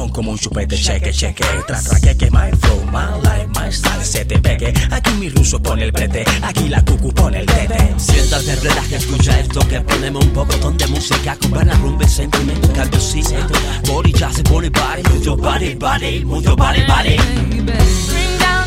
son como un chupete, cheque, cheque. Que my flow, my life, my style se te pegue. Aquí mi ruso pone el brete, aquí la cucu pone el tete. Siéntate, relaja, escucha esto que ponemos un pocotón de música con buena rumba y sentimiento, calvecito. Body ya se pone body, move your body, body, move your body, body. Bring down